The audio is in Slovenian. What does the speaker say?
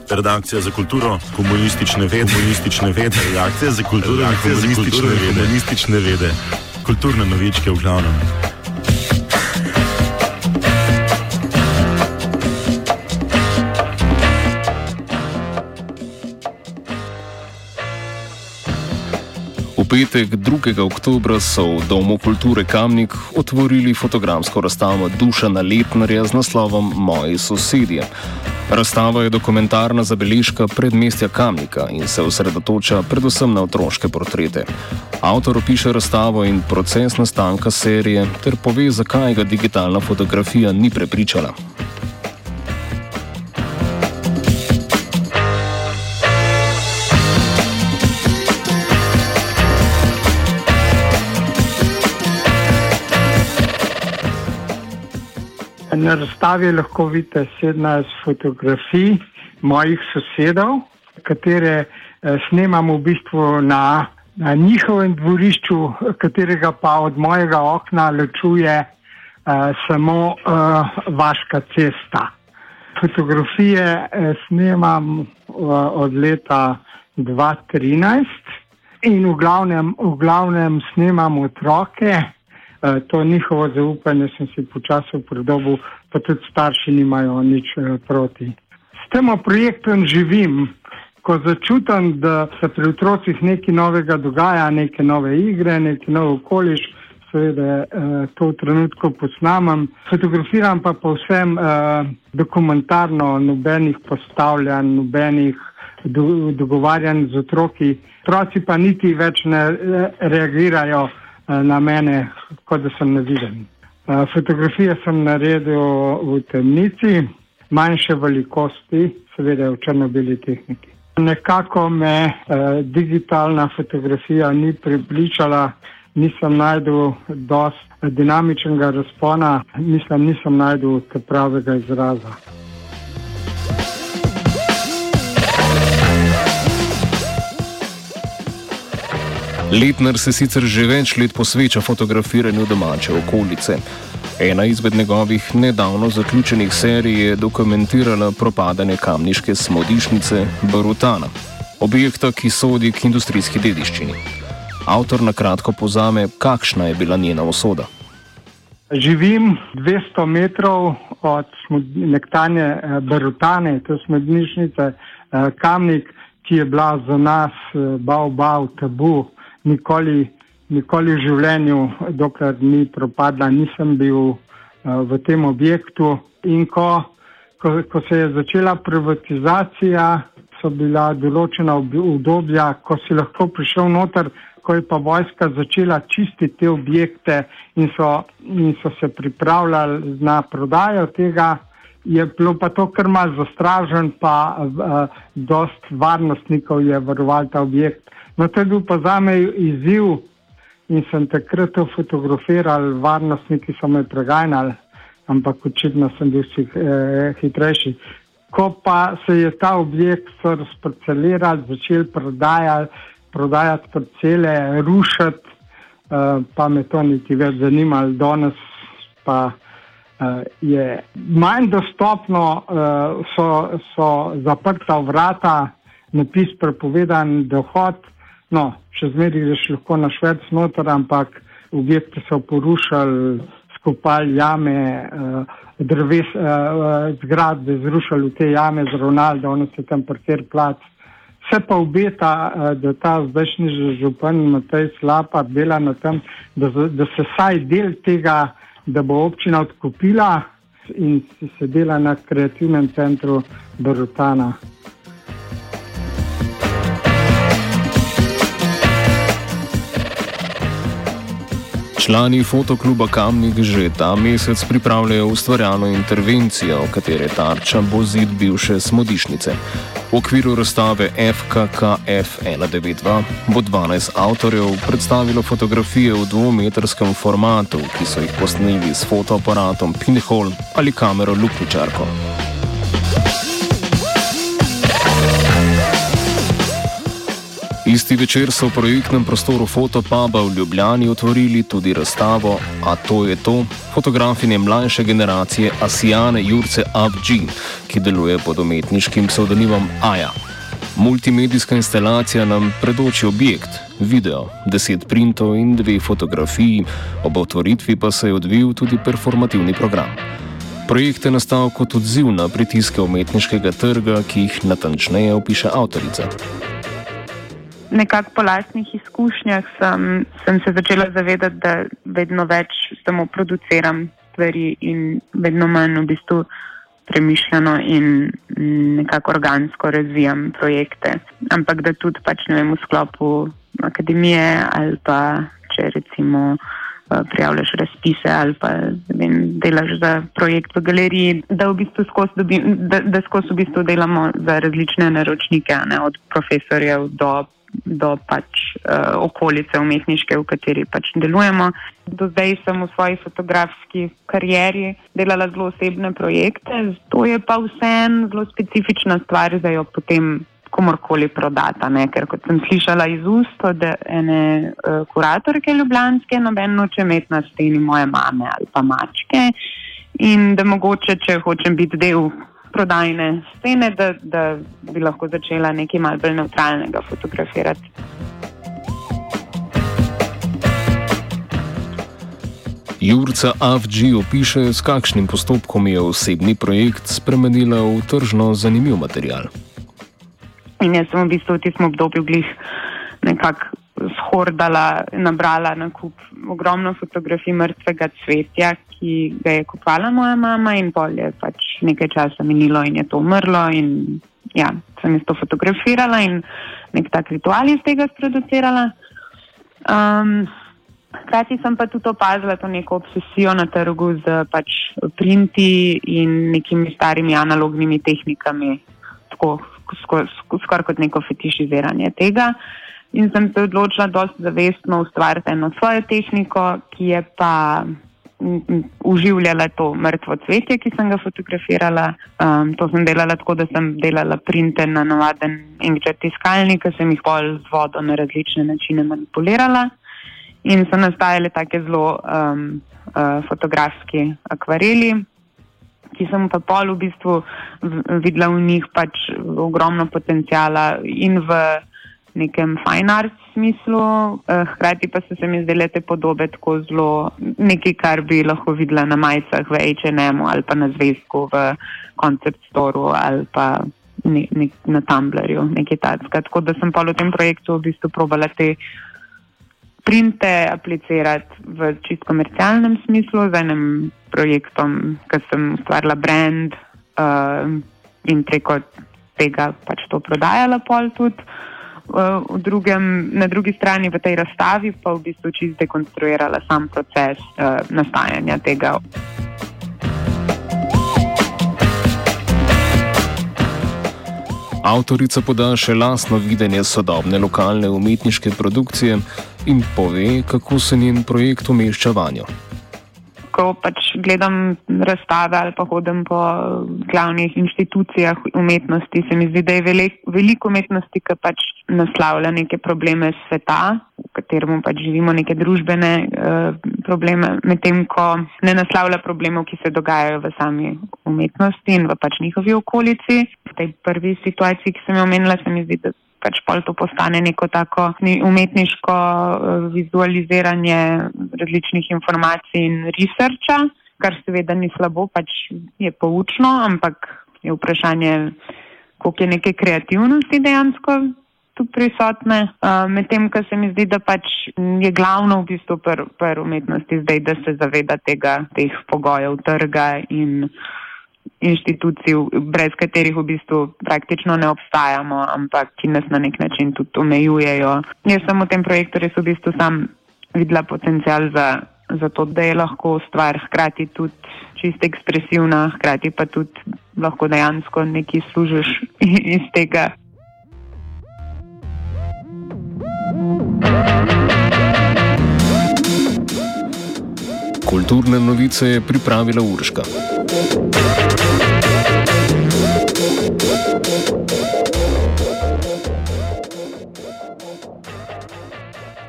Redakcija za kulturo, komunistične vede, redakcija za kulturo, komunistične vede, kulturne novičke v glavnem. V petek 2. oktobra so v Domu kulture Kamnik otvorili fotografsko razstavo Dušana Letnerja z naslovom Moji sosedje. Razstava je dokumentarna zabeležka predmestja Kamnika in se osredotoča predvsem na otroške portrete. Avtor opiše razstavo in proces nastanka serije ter pove, zakaj ga digitalna fotografija ni prepričala. Na razstavi lahko vidite 17 fotografij mojih sosedov, katere snemam v bistvu na njihovem dvorišču, katerega pa od mojega okna ločuje samo Vaška cesta. Fotografije snemam od leta 2013 in v glavnem snemam otroke. To njihovo zaupanje sem si počasi pridobil, pa tudi starši nimajo nič proti. S tem projektom živim, ko začutim, da se pri otrocih nekaj novega dogaja, neke nove igre, neki nov okoliš, seveda to v trenutku posnamem. Fotografiram pa povsem dokumentarno, nobenih postavljanj, nobenih dogovarjanj z otroki. Otroci pa niti več ne reagirajo na mene, kot da sem neviden. Fotografije sem naredil v temnici, manjše velikosti, seveda v črno-beli tehniki. Nekako me digitalna fotografija ni prepričala, nisem najdel dosti dinamičnega razpona, nisem najdel pravega izraza. Letner se sicer že več let posveča fotografiranju domače okolice. Ena izmed njegovih nedavno zaključenih serij je dokumentirala propadanje kamniške smodišnice Barutana, objekta, ki sodi k industrijski dediščini. Avtor na kratko povzame, kakšna je bila njena usoda. Živim 200 metrov od nektanje Barutane, to je smodišnice Kamnik, ki je bila za nas bav tabu. Nikoli v življenju, dokler ni propadla, nisem bil v tem objektu. In ko se je začela privatizacija, so bila določena obdobja, ko si lahko prišel noter, ko je pa vojska začela čistiti te objekte in so se pripravljali na prodajo tega, je bilo pa to kar malo zastražen, pa dost varnostnikov je varoval ta objekt. No, to je bil pa zame izziv in sem takrat to fotografiral, varnostniki so me preganjali, ampak očitno sem bil hitrejši. Ko pa se je ta objekt razparceliral, začel prodajati parcele, rušiti, pa me to niti več zanimalo. Danes pa je manj dostopno, so zaprta vrata, napis prepovedan dohod. No, še zmeraj greš lahko na Šverc noter, ampak objekti so porušali, skopali jame, zgradbe zrušali v te jame, zravnali, da ono se tam parkir plac. Se pa obeta, da ta zdajšnji župan Matej Slapar dela na tem, da se saj del tega, da bo občina odkupila in se dela na kreativnem centru Barutana. Člani fotokluba Kamnik že ta mesec pripravljajo ustvarjalno intervencijo, katere tarča bo zid bivše smodišnice. V okviru razstave FKKF 192 bo 12 avtorjev predstavilo fotografije v 2-metrskem formatu, ki so jih posneli s fotoaparatom Pinhole ali kamero luknjičarko. Isti večer so v projektnem prostoru Fotopuba v Ljubljani otvorili tudi razstavo A to je to, fotografinje mlajše generacije Asijane Jurce Avdži, ki deluje pod umetniškim psevdonimom Aja. Multimedijska instalacija nam predoči objekt, video, 10 printov in 2 fotografiji, ob otvoritvi pa se je odvil tudi performativni program. Projekt je nastal kot odziv na pritiske umetniškega trga, ki jih natančneje opiše avtorica. Nekako po lastnih izkušnjah sem se začela zavedati, da vedno več samo produciram stvari in vedno manj v bistvu premišljeno in nekako organsko razvijam projekte. Ampak da tudi v sklopu akademije ali pa če recimo prijavljaš razpise ali pa delaš za projekt v galeriji, da v bistvu skozi v bistvu delamo za različne naročnike, ne, od profesorjev do okolice umetniške, v kateri delujemo. Do zdaj sem v svoji fotografski karieri delala zelo osebne projekte, to je pa vseeno zelo specifična stvar, da jo potem komorkoli prodata, ne? Ker kot sem slišala iz ust od ene kuratorke ljubljanske, noben noče imeti na steni moje mame ali pa mačke, in da mogoče, če hočem biti del prodajne scene, da bi lahko začela nekaj malo bolj nevtralnega fotografirati. Jurca Avdži opiše, s kakšnim postopkom je osebni projekt spremenila v tržno zanimiv material. In jaz sem v bistvu v tistem obdobju nekako shordala, nabrala na kup ogromno fotografij mrtvega cvetja, ki ga je kupovala moja mama, in pol je nekaj časa minilo in je to umrlo in ja, sem jaz to fotografirala in nek tak ritual iz tega sproducirala. Hkrati sem pa tudi opazila to neko obsesijo na trgu z printi in nekimi starimi analognimi tehnikami, tako skoraj kot neko fetišiziranje tega. In sem se odločila dosti zavestno ustvariti eno svojo tehniko, ki je pa uživljala to mrtvo cvetje, ki sem ga fotografirala. To sem delala tako, da sem delala printe na navaden inkjet tiskalnik, ki sem jih pol z vodo na različne načine manipulirala. In so nastajale take zelo fotografski akvareli, ki sem pa pol v bistvu videla v njih ogromno potencijala in v nekem fine art smislu, hkrati pa so se mi zdele te podobe tako zelo nekaj, kar bi lahko videla na majicah v H&M ali pa na zvezku v Concept Storeu ali pa na Tumblrju, nekaj takega. Tako da sem pa v tem projektu v bistvu probala te printe aplicirati v čist komercialnem smislu z enim projektom, ker sem ustvarila brand in preko tega to prodajala pol tudi. Na drugi strani v tej razstavi pa v bistvu čist dekonstruirala sam proces nastajanja tega. Avtorica poda še lastno videnje sodobne lokalne umetniške produkcije in pove, kako se njen projekt umešča vanjo. Ko gledam razstave ali pa hodim po glavnih inštitucijah umetnosti, se mi zdi, da je veliko umetnosti, ki naslavlja neke probleme sveta, v katerem živimo, neke družbene probleme, medtem ko ne naslavlja problemov, ki se dogajajo v sami umetnosti in v njihovi okolici. V tej prvi situaciji, ki sem jo omenila, se mi zdi, da pol to postane neko tako umetniško vizualiziranje različnih informacij in researcha, kar seveda ni slabo, je poučno, ampak je vprašanje, koliko je neke kreativnosti dejansko tu prisotne. Medtem, ko se mi zdi, da je glavno v bistvu pri umetnosti zdaj, da se zaveda teh pogojev trga in inštitucij, brez katerih v bistvu praktično ne obstajamo, ampak ki nas na nek način tudi omejujejo. Jaz sem v tem projektu res v bistvu sam videla potencial za to, da je lahko stvar hkrati tudi čisto ekspresivna, hkrati pa tudi lahko dejansko nekaj služiš iz tega. Kulturne novice je pripravila Urška.